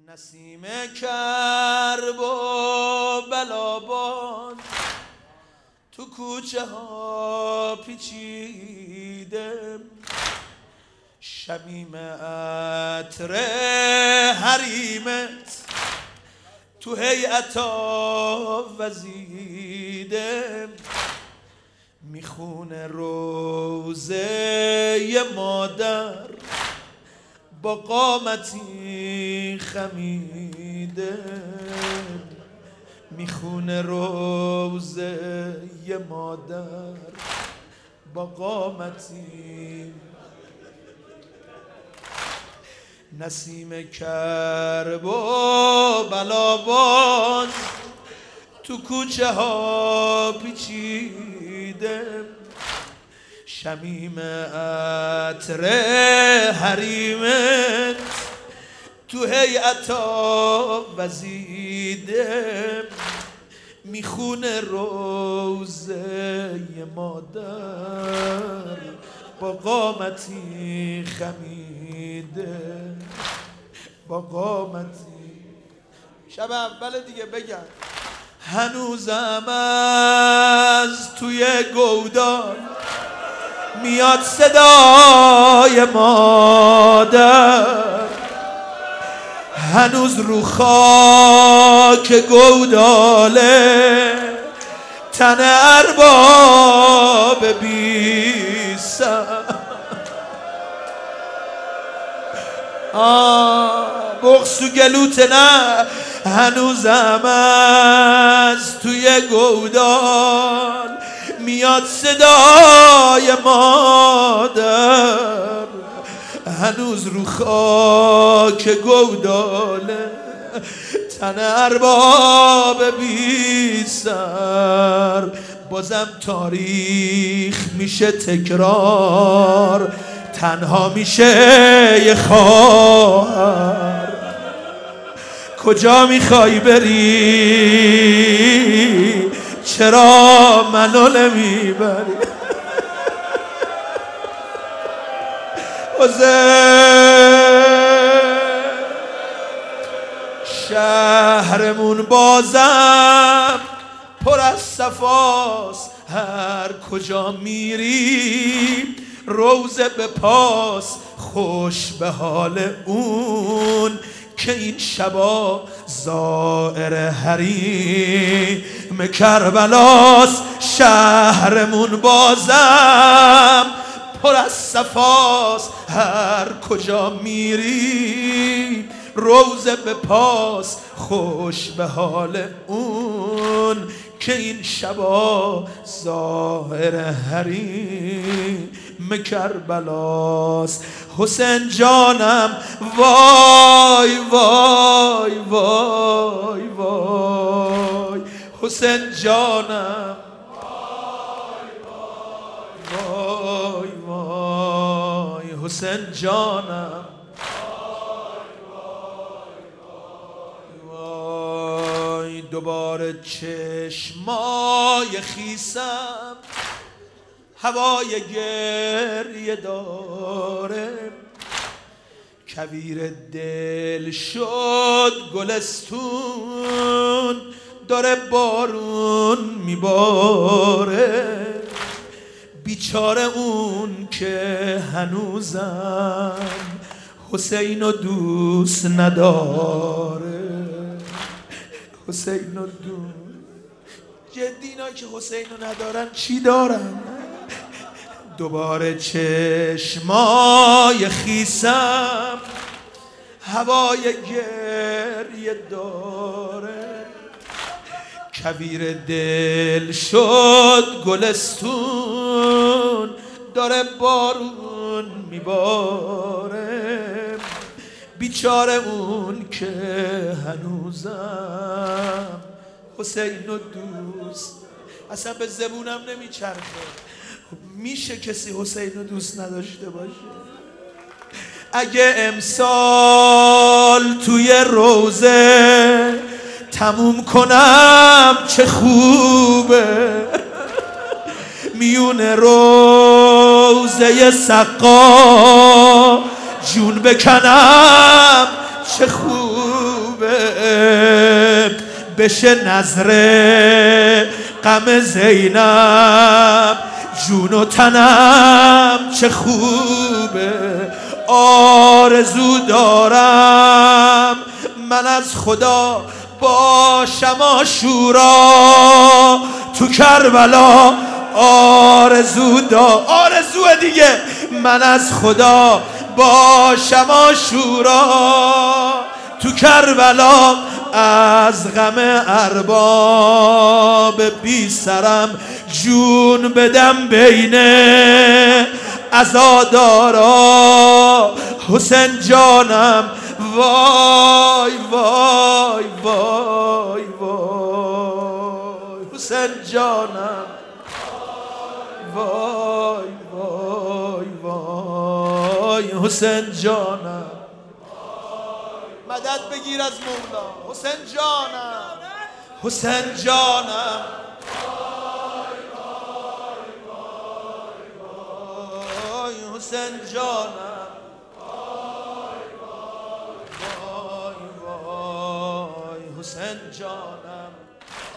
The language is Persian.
نسیم کرب و بلابان تو کوچه ها پیچیدم، شمیم عطر حریمت تو هیئتا وزیدم، میخونه روزه مادر با قامتی خمیده، میخونه روزه مادر با قامتی. نسیم کرب و بلابان تو کوچه ها پیچیدم، شمیم عطر حریمت تو هیئتا وزیدم، میخونه روزه مادر با قامتی خمیده، با قامتی. شب اول دیگه بگم هنوزم از توی گودال میاد صدای مادر، هنوز رو خاک گوداله تن ارباب بی سر. بغض و گلوت نه، هنوزم از توی گودال میاد صدای مادر، هنوز رو خاک گوداله تن ارباب بی سر. بازم تاریخ میشه تکرار، تنها میشه یه خواهر. کجا میخوای بری؟ چرا منو نمیبری؟ شهرمون بازم پر از صفاست، هر کجا میری روزه به پاس. خوش به حال اون که این شبا زائر حریم کربلاست. شهرمون بازم پر از صفاست، هر کجا میری روزه به پاس. خوش به حال اون که این شبا ظاهر حریم کربلاست. حسین جانم وای وای وای وای، حسین جانم وای وای، حسین جانم وای. دوباره چشمای خیسم هوای گریه داره، کویر دل شد گلستون داره بارون میباره. بیچاره اون که هنوزم حسینو دوست نداره، حسینو دوست. جدی اینا که حسینو ندارن چی دارن؟ دوباره چشمای خیسم هوای گریه داره، کویر دل شد گلستون داره بارون میباره. بیچاره اون که هنوزم حسینو دوست. اصلا به زبونم نمیچرخه. میشه کسی حسینو دوست نداشته باشه؟ اگه امسال توی روزه تموم کنم چه خوبه، میون روزه سقا جون بکنم چه خوبه. بشه نظره غم زینب جون و تنم چه خوبه آرزو دارم من از خدا باشم عاشورا تو کربلا آرزو دیگه من از خدا باشم عاشورا تو کربلا از غم ارباب بی سرم جون بدم بین عزادارا حسین جانم وای وای وای وای حسین جانم وای وای وای حسین جانم مدد بگیر از مولا حسین جانم حسین جانم وای حسین جانم وای وای حسین جانم